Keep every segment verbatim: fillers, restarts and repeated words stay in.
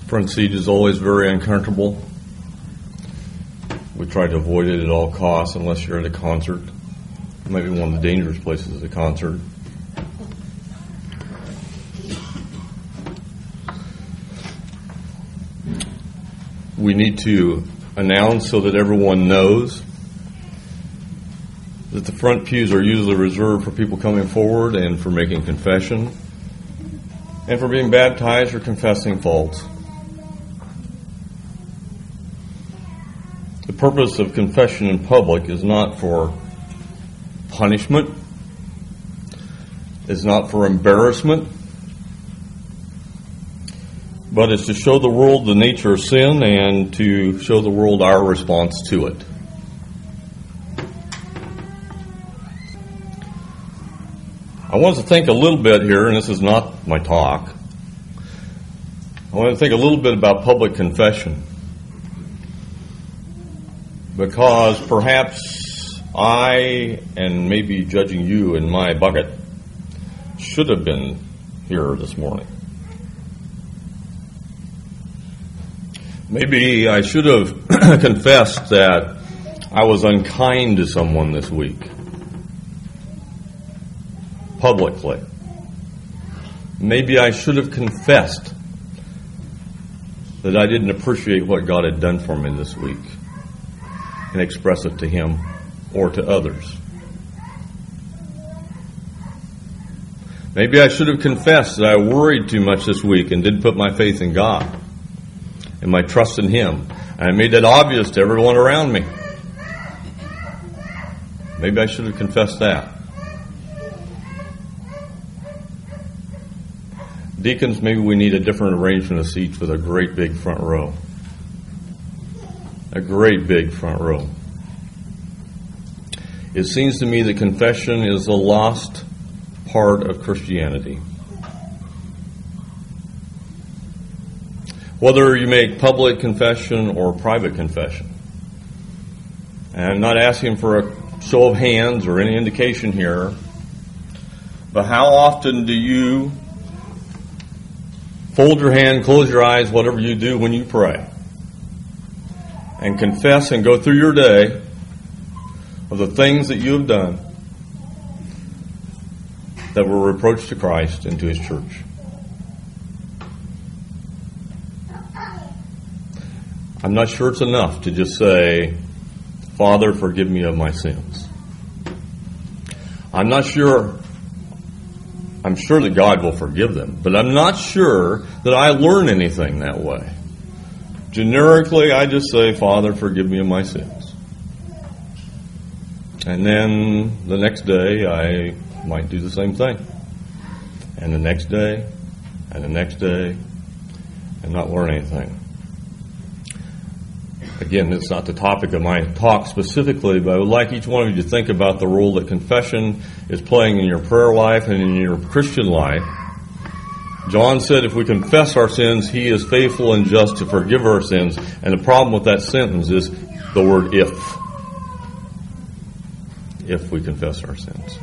Front seat is always very uncomfortable. We try to avoid it at all costs unless you're at a concert. It might be one of the dangerous places at a concert. We need to announce so that everyone knows that the front pews are usually reserved for people coming forward and for making confession and for being baptized or confessing faults. The purpose of confession in public is not for punishment, is not for embarrassment, but it's to show the world the nature of sin and to show the world our response to it. I want to think a little bit here, and this is not my talk. I want to think a little bit about public confession. Because perhaps I, and maybe judging you in my bucket, should have been here this morning. Maybe I should have confessed that I was unkind to someone this week. Publicly. Maybe I should have confessed that I didn't appreciate what God had done for me this week and express it to Him or to others. Maybe I should have confessed that I worried too much this week and didn't put my faith in God and my trust in Him. And I made that obvious to everyone around me. Maybe I should have confessed that. Deacons, maybe we need a different arrangement of seats with a great big front row. A great big front row. It seems to me that confession is the lost part of Christianity. Whether you make public confession or private confession. And I'm not asking for a show of hands or any indication here, but how often do you fold your hand, close your eyes, whatever you do when you pray, and confess and go through your day of the things that you have done that were reproach to Christ and to His church? I'm not sure it's enough to just say, Father, forgive me of my sins. I'm not sure, I'm sure that God will forgive them, but I'm not sure that I learn anything that way. Generically, I just say, Father, forgive me of my sins. And then the next day, I might do the same thing. And the next day, and the next day, and not learn anything. Again, it's not the topic of my talk specifically, but I would like each one of you to think about the role that confession is playing in your prayer life and in your Christian life. John said if we confess our sins, He is faithful and just to forgive our sins. And the problem with that sentence is the word if. If we confess our sins.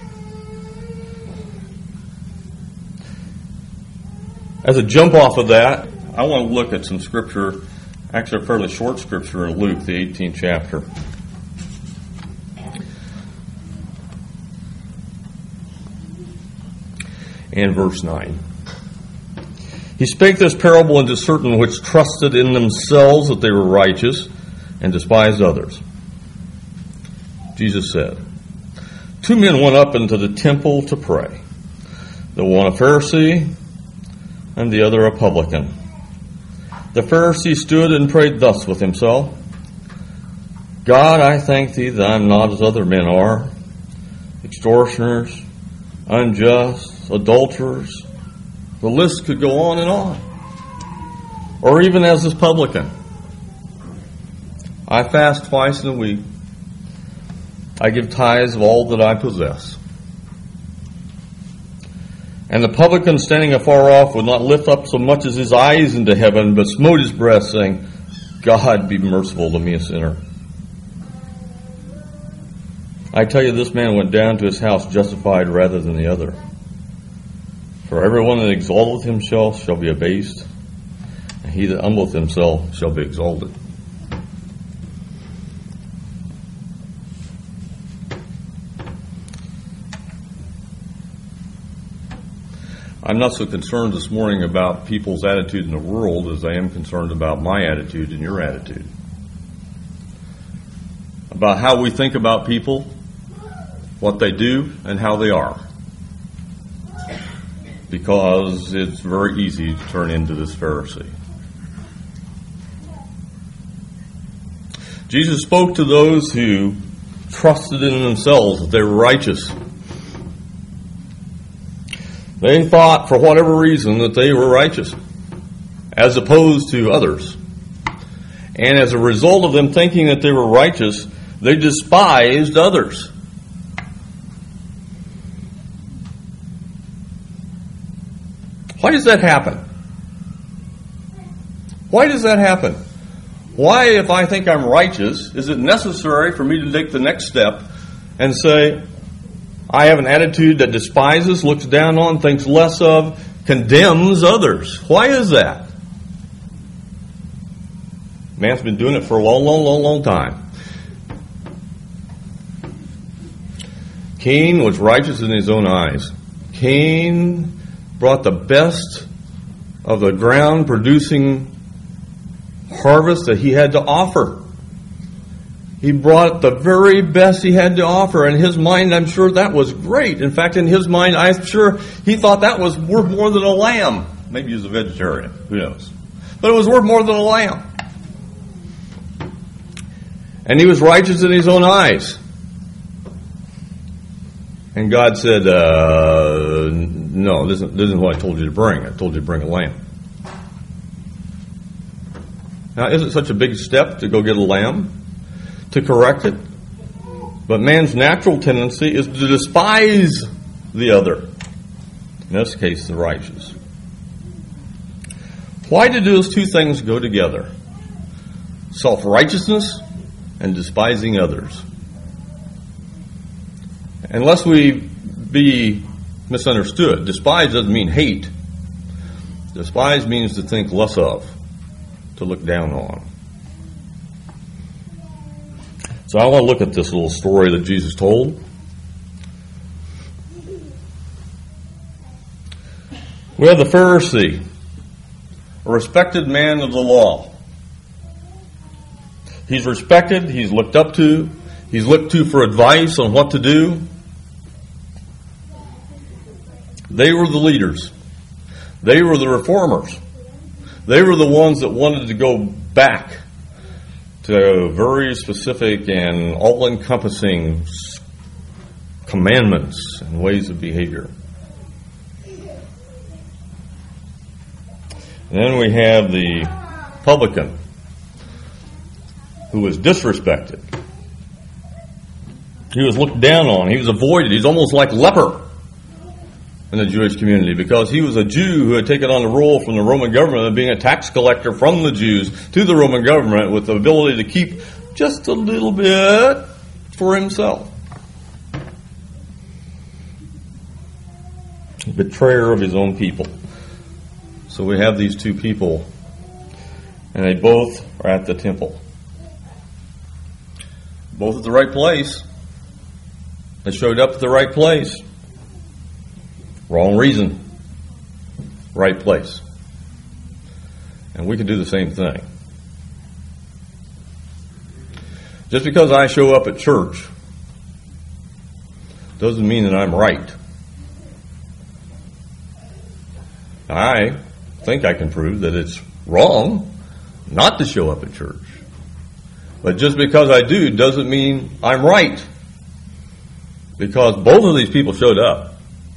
As a jump off of that, I want to look at some scripture, actually a fairly short scripture in Luke, the eighteenth chapter. And verse nine. He spake this parable unto certain which trusted in themselves that they were righteous and despised others. Jesus said, Two men went up into the temple to pray, the one a Pharisee and the other a publican. The Pharisee stood and prayed thus with himself, God, I thank Thee that I am not as other men are, extortioners, unjust, adulterers. The list could go on and on. Or even as this publican. I fast twice in a week. I give tithes of all that I possess. And the publican standing afar off would not lift up so much as his eyes into heaven, but smote his breast, saying, God, be merciful to me, a sinner. I tell you, this man went down to his house justified rather than the other. For everyone that exalteth himself shall be abased, and he that humbleth himself shall be exalted. I'm not so concerned this morning about people's attitude in the world as I am concerned about my attitude and your attitude. About how we think about people, what they do, and how they are. Because it's very easy to turn into this Pharisee. Jesus spoke to those who trusted in themselves that they were righteous. They thought, for whatever reason, that they were righteous, as opposed to others. And as a result of them thinking that they were righteous, they despised others. Why does that happen? Why does that happen? Why, if I think I'm righteous, is it necessary for me to take the next step and say, I have an attitude that despises, looks down on, thinks less of, condemns others? Why is that? Man's been doing it for a long, long, long, long time. Cain was righteous in his own eyes. Cain brought the best of the ground producing harvest that he had to offer. He brought the very best he had to offer. In his mind, I'm sure that was great. In fact, in his mind, I'm sure he thought that was worth more than a lamb. Maybe he was a vegetarian. Who knows? But it was worth more than a lamb. And he was righteous in his own eyes. And God said, uh, no, this isn't, this isn't what I told you to bring. I told you to bring a lamb. Now, isn't it such a big step to go get a lamb? To correct it? But man's natural tendency is to despise the other. In this case, the righteous. Why do those two things go together? Self-righteousness and despising others. Unless we be misunderstood, despise doesn't mean hate. Despise means to think less of, to look down on. So I want to look at this little story that Jesus told. We have the Pharisee, a respected man of the law. He's respected, he's looked up to, he's looked to for advice on what to do. They were the leaders. They were the reformers. They were the ones that wanted to go back to very specific and all-encompassing commandments and ways of behavior. And then we have the publican who was disrespected. He was looked down on. He was avoided. He's almost like leper in the Jewish community because he was a Jew who had taken on the role from the Roman government of being a tax collector from the Jews to the Roman government with the ability to keep just a little bit for himself. A betrayer of his own people. So we have these two people, and they both are at the temple. Both at the right place. They showed up at the right place. Wrong reason. Right place. And we can do the same thing. Just because I show up at church doesn't mean that I'm right. I think I can prove that it's wrong not to show up at church. But just because I do doesn't mean I'm right. Because both of these people showed up.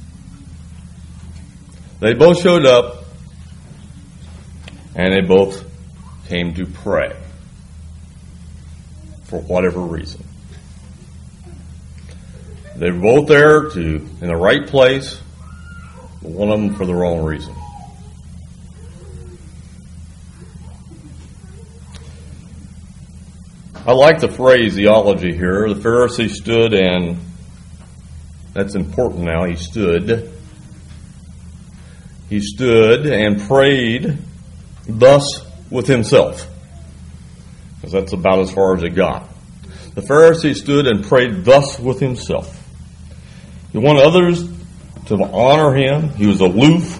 They both showed up, and they both came to pray for whatever reason. They were both there to in the right place, but one of them for the wrong reason. I like the phraseology here. The Pharisee stood and, that's important now, he stood. He stood and prayed thus with himself. Because that's about as far as it got. The Pharisee stood and prayed thus with himself. He wanted others to honor him. He was aloof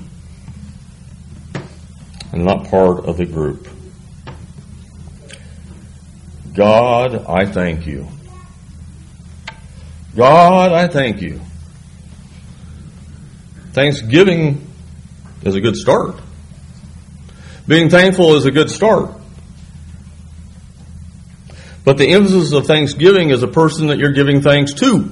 and not part of the group. God, I thank you. God, I thank you. Thanksgiving is a good start. Being thankful is a good start. But the emphasis of thanksgiving is a person that you're giving thanks to.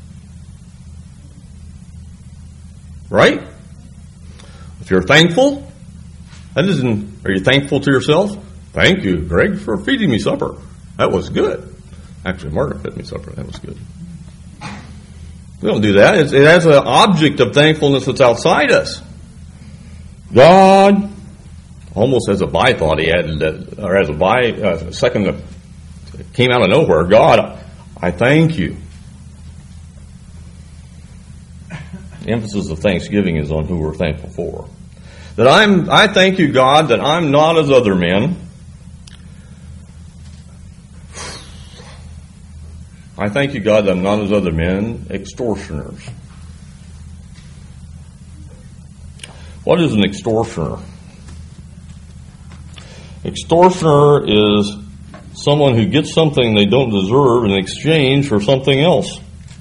Right? If you're thankful, that isn't, are you thankful to yourself? Thank you, Greg, for feeding me supper. That was good. Actually, Margaret fed me supper. That was good. We don't do that. It's, it has an object of thankfulness that's outside us. God, almost as a bythought, he added that, or as a by, uh, second that came out of nowhere. God, I thank you. The emphasis of thanksgiving is on who we're thankful for. That I'm, I thank you, God, that I'm not as other men. I thank you, God, that I'm not as other men, extortioners. What is an extortioner? Extortioner is someone who gets something they don't deserve in exchange for something else.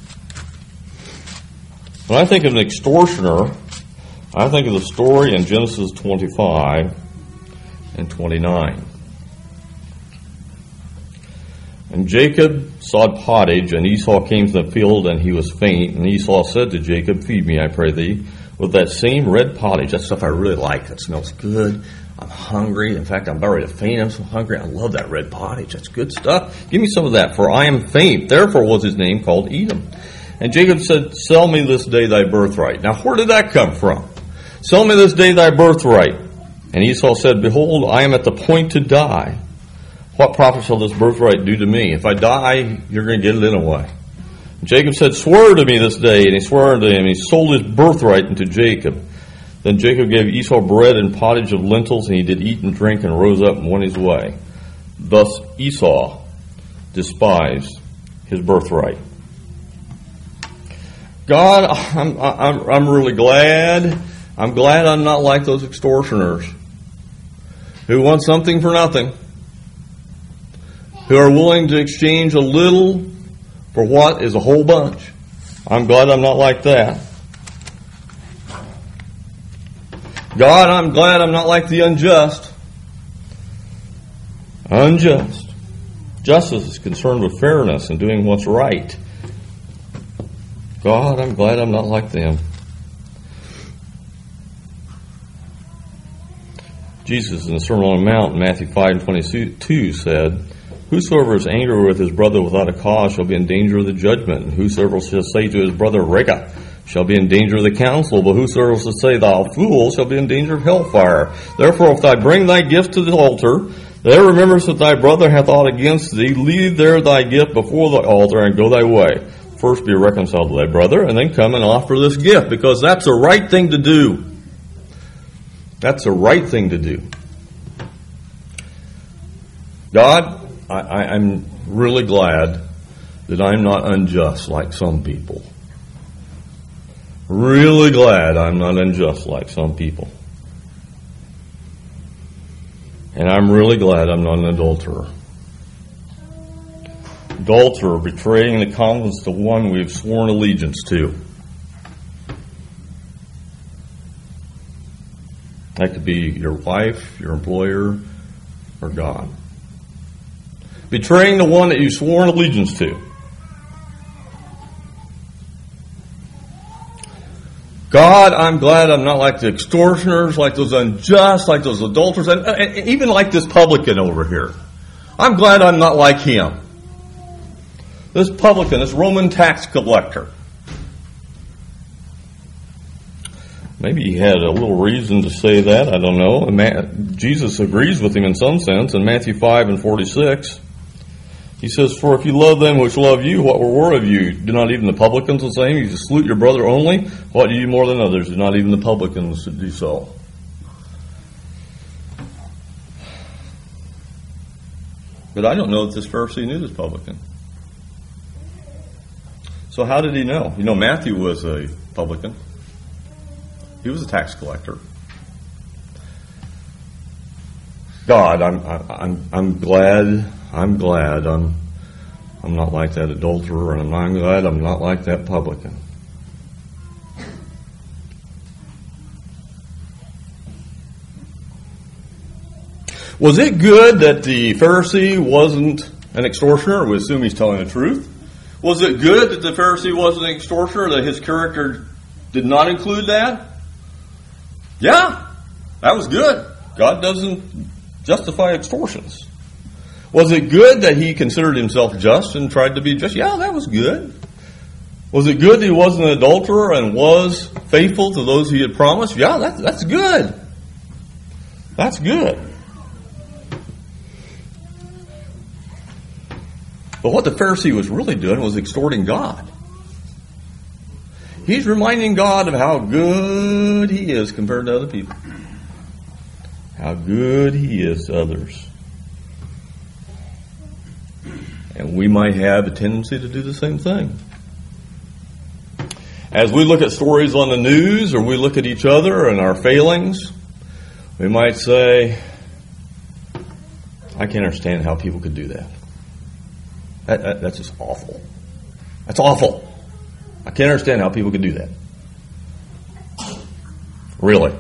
When I think of an extortioner, I think of the story in Genesis twenty-five and twenty-nine. And Jacob sawed pottage, and Esau came to the field, and he was faint. And Esau said to Jacob, feed me, I pray thee, with that same red pottage. That stuff I really like. That smells good. I'm hungry. In fact, I'm about ready to faint. I'm so hungry. I love that red pottage. That's good stuff. Give me some of that, for I am faint. Therefore was his name called Edom. And Jacob said, sell me this day thy birthright. Now, where did that come from? Sell me this day thy birthright. And Esau said, behold, I am at the point to die. What profit shall this birthright do to me? If I die, you're going to get it anyway. And Jacob said, swear to me this day. And he swore unto him. He sold his birthright unto Jacob. Then Jacob gave Esau bread and pottage of lentils, and he did eat and drink, and rose up and went his way. Thus Esau despised his birthright. God, I'm, I'm, I'm really glad. I'm glad I'm not like those extortioners who want something for nothing, who are willing to exchange a little for what is a whole bunch. I'm glad I'm not like that. God, I'm glad I'm not like the unjust. Unjust. Justice is concerned with fairness and doing what's right. God, I'm glad I'm not like them. Jesus in the Sermon on the Mount, Matthew five and twenty-two said, whosoever is angry with his brother without a cause shall be in danger of the judgment. And whosoever shall say to his brother, Reka, shall be in danger of the council. But whosoever shall say, thou fool, shall be in danger of hellfire. Therefore, if thou bring thy gift to the altar, there rememberest that thy brother hath aught against thee, leave there thy gift before the altar, and go thy way. First be reconciled to thy brother, and then come and offer this gift, because that's the right thing to do. That's the right thing to do. God, I, I, I'm really glad that I'm not unjust like some people. Really glad I'm not unjust like some people. And I'm really glad I'm not an adulterer. Adulterer, betraying the confidence to one we've sworn allegiance to. That could be your wife, your employer, or God. Betraying the one that you've sworn allegiance to. God, I'm glad I'm not like the extortioners, like those unjust, like those adulterers, and, and even like this publican over here. I'm glad I'm not like him. This publican, this Roman tax collector. Maybe he had a little reason to say that, I don't know. Jesus agrees with him in some sense in Matthew five and forty-six. He says, for if you love them which love you, what reward of you? Do not even the publicans the same? You salute your brother only? What do you more than others? Do not even the publicans do so? But I don't know that this Pharisee knew this publican. So how did he know? You know, Matthew was a publican. He was a tax collector. God, I'm I'm I'm glad I'm glad I'm I'm not like that adulterer, and I'm glad I'm not like that publican. Was it good that the Pharisee wasn't an extortioner? We assume he's telling the truth. Was it good that the Pharisee wasn't an extortioner, that his character did not include that? Yeah, that was good. God doesn't justify extortions. Was it good that he considered himself just and tried to be just? Yeah, that was good. Was it good that he wasn't an adulterer and was faithful to those he had promised? Yeah, that, that's good. That's good. But what the Pharisee was really doing was extorting God. He's reminding God of how good he is compared to other people. How good he is to others. And we might have a tendency to do the same thing. As we look at stories on the news or we look at each other and our failings, we might say, I can't understand how people could do that. That, that. That's just awful. That's awful. I can't understand how people could do that. Really.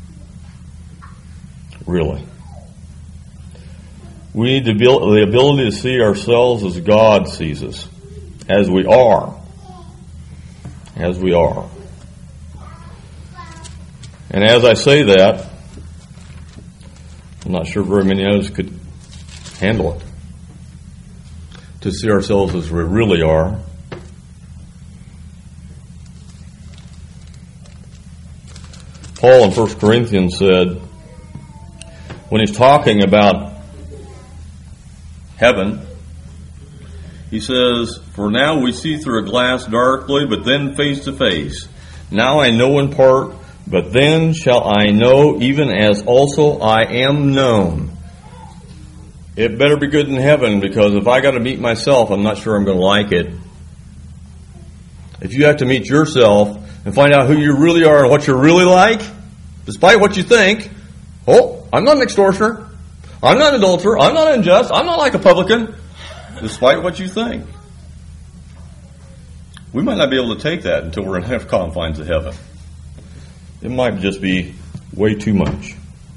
Really. We need the ability to see ourselves as God sees us. As we are. As we are. And as I say that, I'm not sure very many of us could handle it. To see ourselves as we really are. Paul in First Corinthians said, when he's talking about heaven, he says, for now we see through a glass darkly, but then face to face. Now I know in part, but then shall I know even as also I am known. It better be good in heaven, because if I got to meet myself, I'm not sure I'm going to like it. If you have to meet yourself and find out who you really are and what you're really like, despite what you think, oh, I'm not an extortioner, I'm not an adulterer, I'm not unjust, I'm not like a publican, despite what you think. We might not be able to take that until we're in the confines of heaven. It might just be way too much.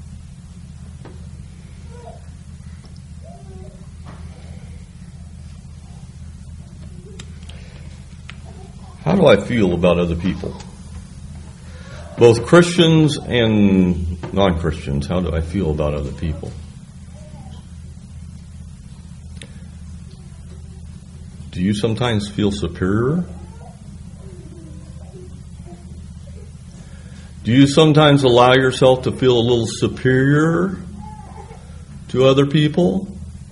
How do I feel about other people? Both Christians and non-Christians, how do I feel about other people? Do you sometimes feel superior? Do you sometimes allow yourself to feel a little superior to other people?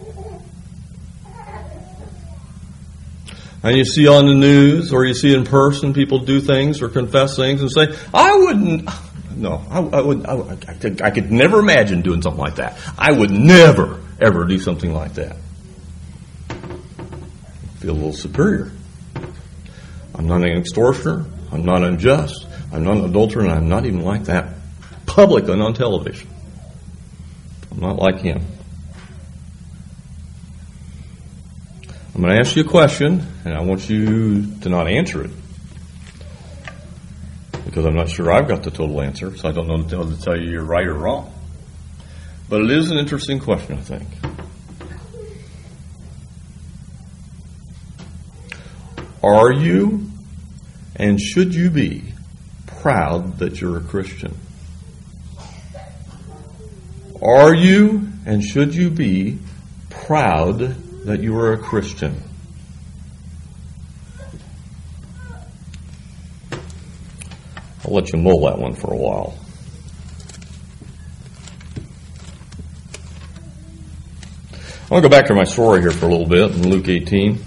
And you see on the news or you see in person people do things or confess things and say, I wouldn't, no, I, I would, I, I, could, I could never imagine doing something like that. I would never, ever do something like that. I feel a little superior. I'm not an extortioner. I'm not unjust. I'm not an adulterer, and I'm not even like that publican on television. I'm not like him. I'm going to ask you a question, and I want you to not answer it. Because I'm not sure I've got the total answer, so I don't know to tell you you're right or wrong. But it is an interesting question, I think. Are you, and should you be, proud that you're a Christian? Are you, and should you be, proud that you are a Christian? I'll let you mull that one for a while. I want to go back to my story here for a little bit in Luke eighteen.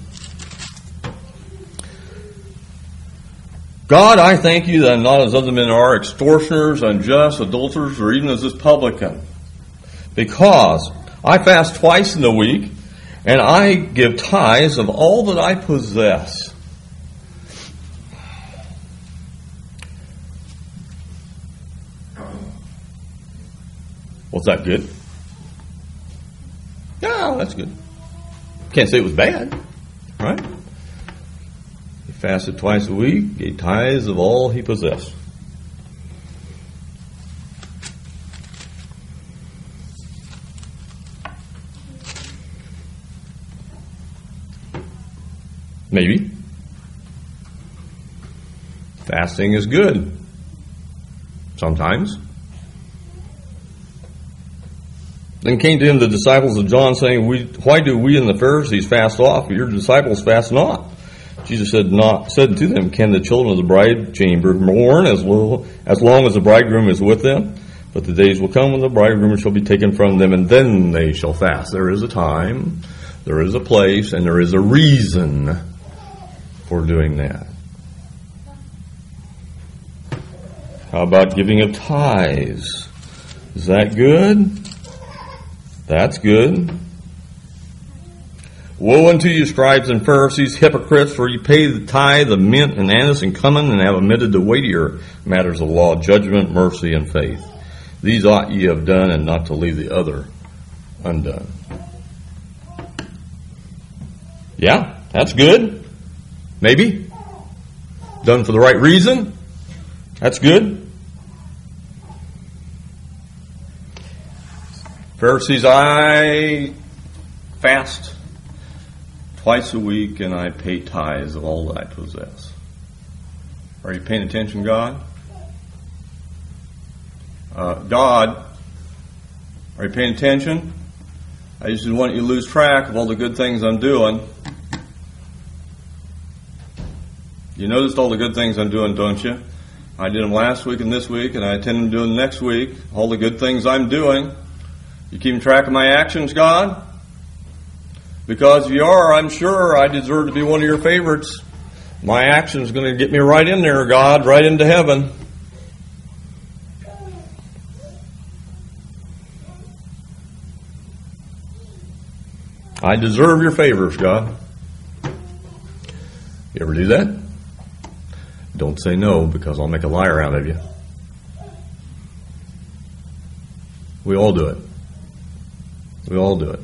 God, I thank you that I'm not as other men are, extortioners, unjust, adulterers, or even as this publican. Because I fast twice in the week, and I give tithes of all that I possess. Was that good? No, that's good. Can't say it was bad, right? He fasted twice a week, gave tithes of all he possessed. Maybe. Fasting is good. Sometimes. Then came to him the disciples of John, saying, "We, why do we and the Pharisees fast oft, but your disciples fast not?" Jesus said not said to them, "Can the children of the bride chamber mourn as, lo, as long as the bridegroom is with them? But the days will come when the bridegroom shall be taken from them, and then they shall fast." There is a time, there is a place, and there is a reason for doing that. How about giving of tithes? Is that good? That's good. Woe unto you, scribes and Pharisees, hypocrites, for you pay the tithe of mint and anise and cumin, and have omitted the weightier matters of law, judgment, mercy, and faith. These ought ye have done, and not to leave the other undone. Yeah, that's good. Maybe. Done for the right reason. That's good. Pharisees, I fast twice a week and I pay tithes of all that I possess. Are you paying attention, God? Uh, God, are you paying attention? I just didn't want you to lose track of all the good things I'm doing. You noticed all the good things I'm doing, don't you? I did them last week and this week, and I intend to do them next week. All the good things I'm doing. You keeping track of my actions, God? Because if you are, I'm sure I deserve to be one of your favorites. My action's going to get me right in there, God, right into heaven. I deserve your favors, God. You ever do that? Don't say no, because I'll make a liar out of you. We all do it. We all do it.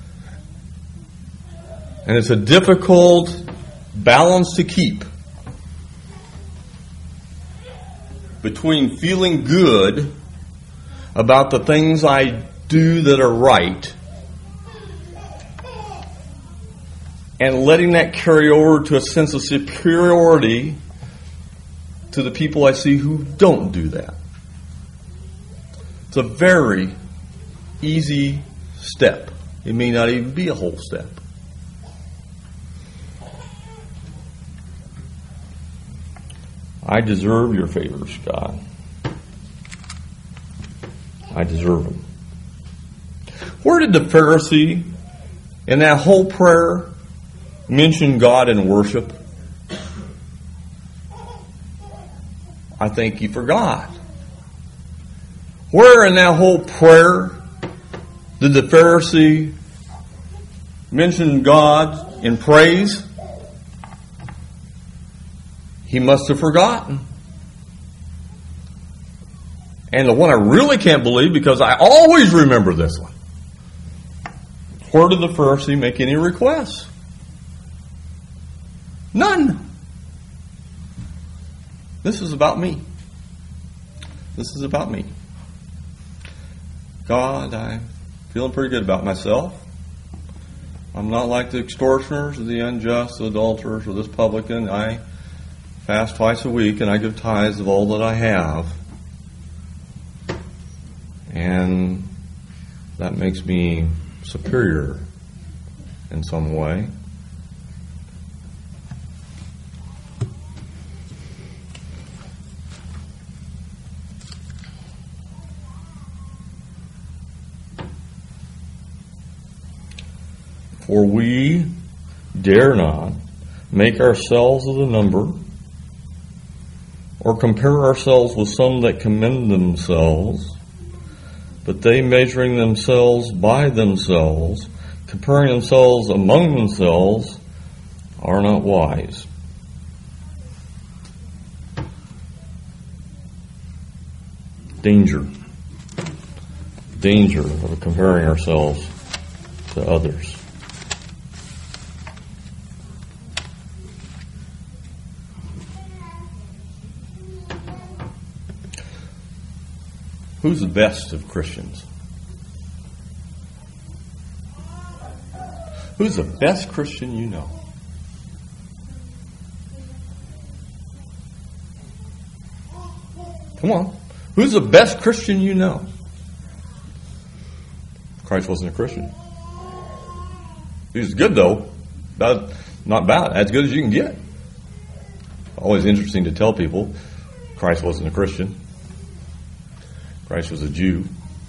And it's a difficult balance to keep between feeling good about the things I do that are right and letting that carry over to a sense of superiority to the people I see who don't do that. It's a very easy step. It may not even be a whole step. I deserve your favors, God. I deserve them. Where did the Pharisee in that whole prayer mention God in worship? I think he forgot. Where in that whole prayer did the Pharisee mention God in praise? He must have forgotten. And the one I really can't believe, because I always remember this one. Where did the Pharisee make any requests? None. This is about me. This is about me. God, I'm feeling pretty good about myself. I'm not like the extortioners or the unjust, the adulterers, or this publican. I fast twice a week and I give tithes of all that I have. And that makes me superior in some way. For we dare not make ourselves of the number, or compare ourselves with some that commend themselves, but they, measuring themselves by themselves, comparing themselves among themselves are not wise. Danger. Danger of comparing ourselves to others. Who's the best of Christians? Who's the best Christian you know? Come on. Who's the best Christian you know? Christ wasn't a Christian. He was good, though. About, not bad. As good as you can get. Always interesting to tell people Christ wasn't a Christian. Christ was a Jew.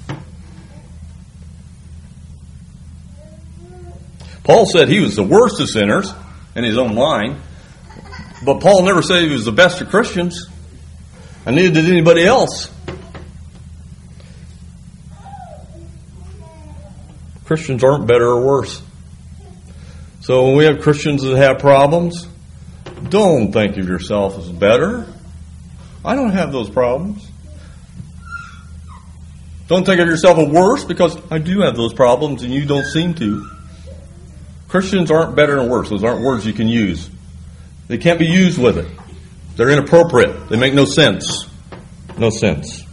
Paul said he was the worst of sinners in his own mind. But Paul never said he was the best of Christians. And neither did anybody else. Christians aren't better or worse. So when we have Christians that have problems, don't think of yourself as better. I don't have those problems. Don't think of yourself as worse, because I do have those problems and you don't seem to. Christians aren't better or worse. Those aren't words you can use. They can't be used with it. They're inappropriate. They make no sense. No sense.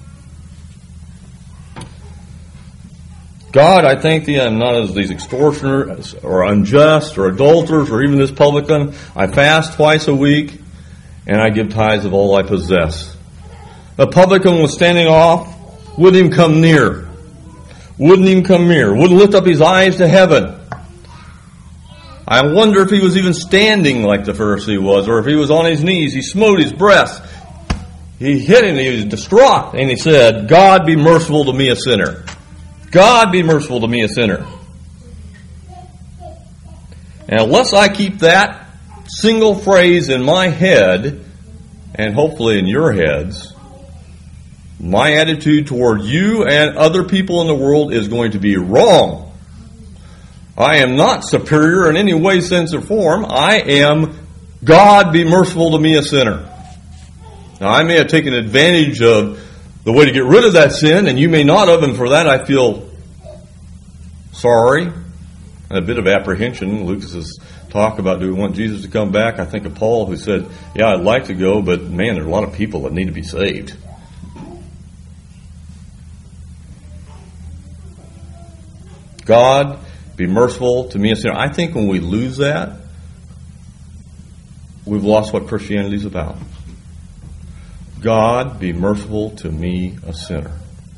God, I thank thee, I'm not as these extortioners or unjust or adulterers or even this publican. I fast twice a week and I give tithes of all I possess. The publican was standing off, wouldn't even come near. Wouldn't even come near. Wouldn't lift up his eyes to heaven. I wonder if he was even standing like the Pharisee was, or if he was on his knees. He smote his breast. He hit him. He was distraught. And he said, God be merciful to me, a sinner. God be merciful to me, a sinner. And unless I keep that single phrase in my head, and hopefully in your heads, my attitude toward you and other people in the world is going to be wrong. I am not superior in any way, sense, or form. I am, God be merciful to me, a sinner. Now, I may have taken advantage of the way to get rid of that sin, and you may not have, and for that I feel sorry and a bit of apprehension. Lucas's talk about, do we want Jesus to come back? I think of Paul, who said, yeah, I'd like to go, but man, there's a lot of people that need to be saved. God be merciful to me, a sinner. I think when we lose that, we've lost what Christianity is about. God be merciful to me, a sinner.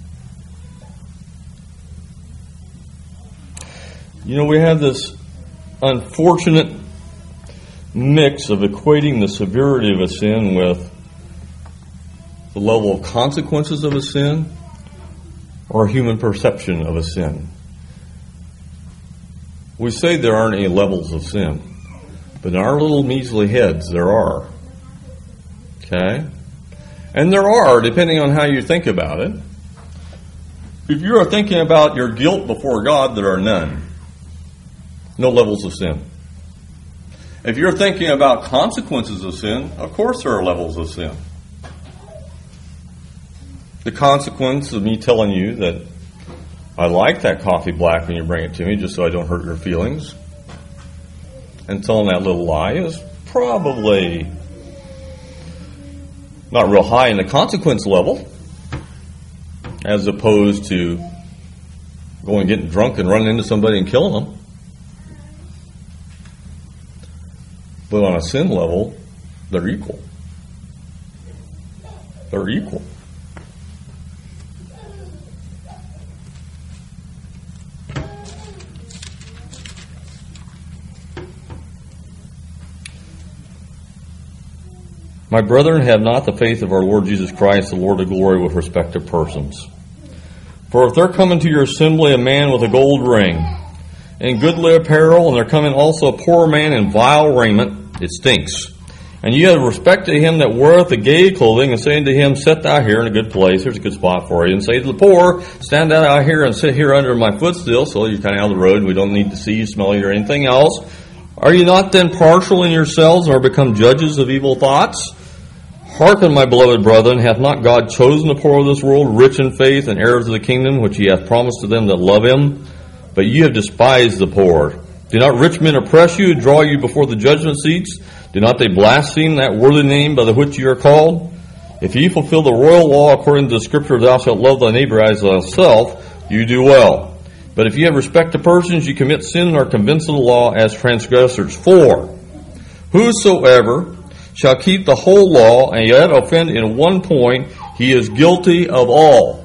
You know, we have this unfortunate mix of equating the severity of a sin with the level of consequences of a sin or human perception of a sin. We say there aren't any levels of sin, but in our little measly heads there are. Okay? And there are, depending on how you think about it. If you are thinking about your guilt before God, there are none. No levels of sin. If you're thinking about consequences of sin, of course there are levels of sin. The consequence of me telling you that I like that coffee black when you bring it to me, just so I don't hurt your feelings, and telling that little lie is probably not real high in the consequence level, as opposed to going and getting drunk and running into somebody and killing them. But on a sin level, they're equal. They're equal. My brethren, have not the faith of our Lord Jesus Christ, the Lord of glory, with respect to persons. For if there come into your assembly a man with a gold ring, and goodly apparel, and there come in also a poor man in vile raiment, it stinks. And you have respect to him that weareth the gay clothing, and saying to him, Sit thou here in a good place, here's a good spot for you. And say to the poor, Stand thou out here and sit here under my footstool, so you're kind of out of the road, and we don't need to see you, smell you, or anything else. Are you not then partial in yourselves, or become judges of evil thoughts? Hearken, my beloved brethren, hath not God chosen the poor of this world, rich in faith, and heirs of the kingdom, which he hath promised to them that love him? But ye have despised the poor. Do not rich men oppress you, draw you before the judgment seats? Do not they blaspheme that worthy name by the which you are called? If ye fulfill the royal law according to the scripture, Thou shalt love thy neighbor as thyself, you do well. But if ye have respect to persons, ye commit sin and are convinced of the law as transgressors. For whosoever shall keep the whole law and yet offend in one point, he is guilty of all.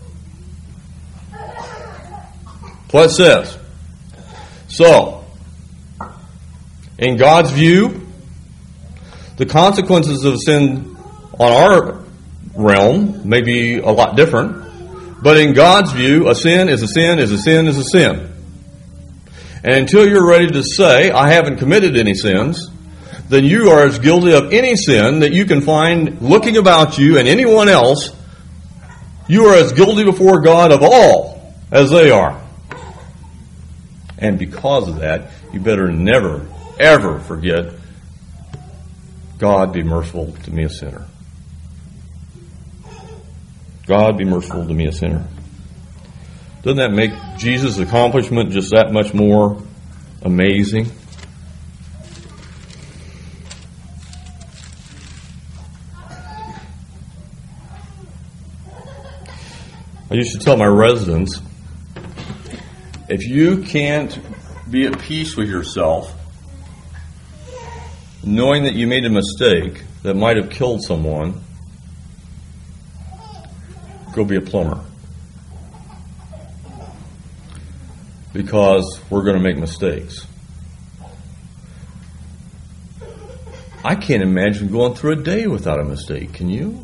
That's what it says. So, in God's view, the consequences of sin on our realm may be a lot different. But in God's view, a sin is a sin is a sin is a sin. And until you're ready to say, I haven't committed any sins, then you are as guilty of any sin that you can find looking about you and anyone else. You are as guilty before God of all as they are. And because of that, you better never, ever forget, God be merciful to me, a sinner. God be merciful to me, a sinner. Doesn't that make Jesus' accomplishment just that much more amazing? I used to tell my residents, if you can't be at peace with yourself, knowing that you made a mistake that might have killed someone, go be a plumber. Because we're going to make mistakes. I can't imagine going through a day without a mistake. Can you?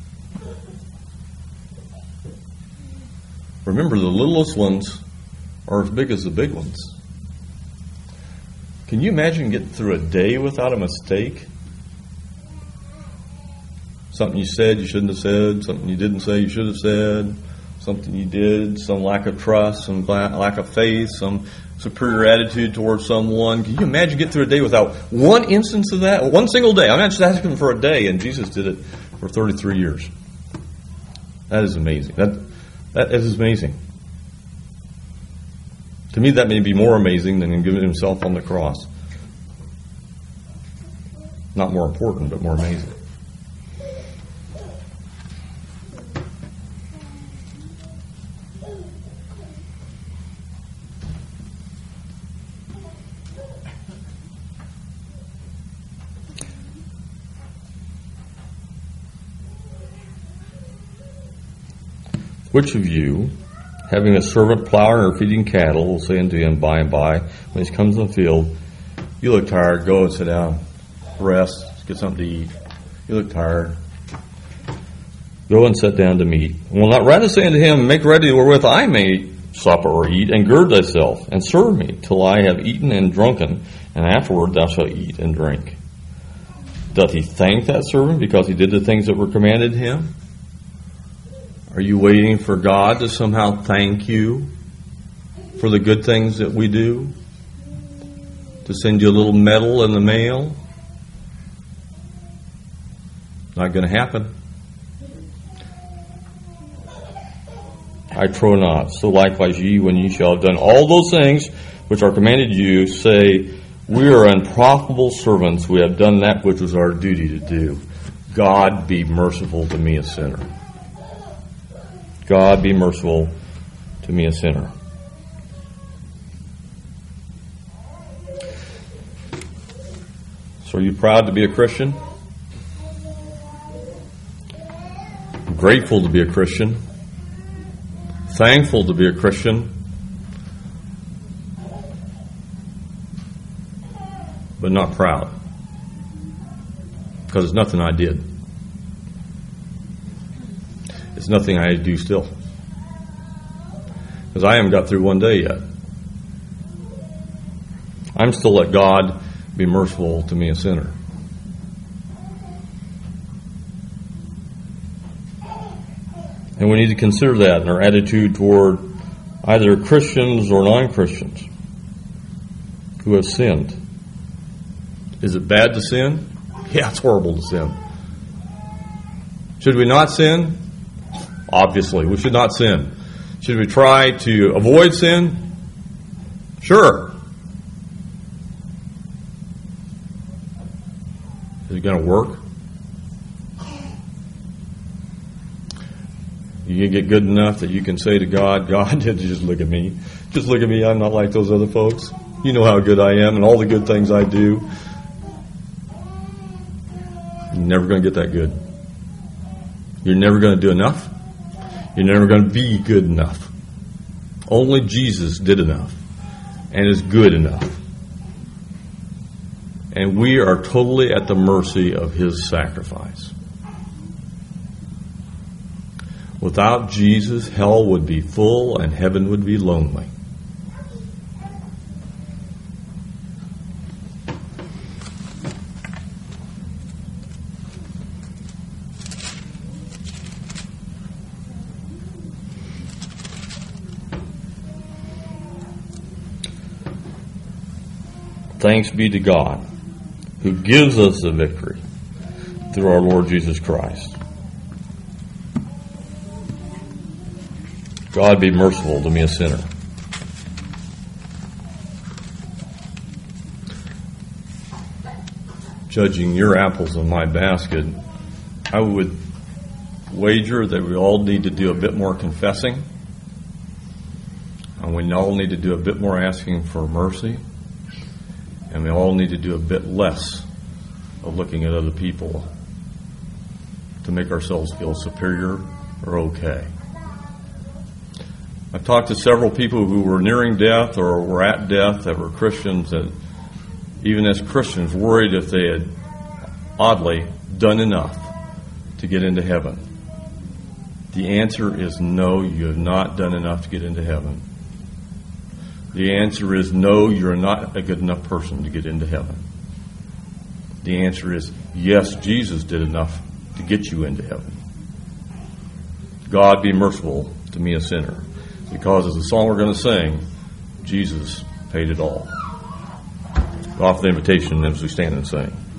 Remember, the littlest ones are as big as the big ones. Can you imagine getting through a day without a mistake? Something you said you shouldn't have said, something you didn't say you should have said, something you did, some lack of trust, some lack of faith, some superior attitude towards someone. Can you imagine getting through a day without one instance of that? One single day. I'm not just asking for a day, and Jesus did it for thirty-three years. That is amazing. That That is amazing. To me, that may be more amazing than him giving himself on the cross. Not more important, but more amazing. Which of you, having a servant plowing or feeding cattle, will say unto him by and by, when he comes in the field, you look tired, go and sit down, rest, get something to eat. You look tired. Go and sit down to meat. And will not rather say unto him, make ready wherewith I may supper or eat, and gird thyself, and serve me, till I have eaten and drunken, and afterward thou shalt eat and drink. Doth he thank that servant because he did the things that were commanded him? Are you waiting for God to somehow thank you for the good things that we do? To send you a little medal in the mail? Not going to happen. I trow not. So likewise ye, when ye shall have done all those things which are commanded you, say, we are unprofitable servants. We have done that which was our duty to do. God be merciful to me, a sinner. God be merciful to me, a sinner. So are you proud to be a Christian? Grateful to be a Christian? Thankful to be a Christian? But not proud. Because it's nothing I did. It's nothing I do still. Because I haven't got through one day yet. I'm still let God be merciful to me, a sinner. And we need to consider that in our attitude toward either Christians or non-Christians who have sinned. Is it bad to sin? Yeah, it's horrible to sin. Should we not sin? Obviously, we should not sin. Should we try to avoid sin? Sure. Is it going to work? You can get good enough that you can say to God, God, just look at me. Just look at me. I'm not like those other folks. You know how good I am and all the good things I do. You're never going to get that good. You're never going to do enough. You're never going to be good enough. Only Jesus did enough and is good enough. And we are totally at the mercy of His sacrifice. Without Jesus, hell would be full and heaven would be lonely. Thanks be to God, who gives us the victory through our Lord Jesus Christ. God be merciful to me, a sinner. Judging your apples in my basket, I would wager that we all need to do a bit more confessing, and we all need to do a bit more asking for mercy, and we all need to do a bit less of looking at other people to make ourselves feel superior or okay. I've talked to several people who were nearing death or were at death that were Christians that, even as Christians, worried if they had, oddly, done enough to get into heaven. The answer is no, you have not done enough to get into heaven. The answer is no, you're not a good enough person to get into heaven. The answer is yes, Jesus did enough to get you into heaven. God be merciful to me, a sinner. Because as the song we're going to sing, Jesus paid it all. Go off the invitation as we stand and sing.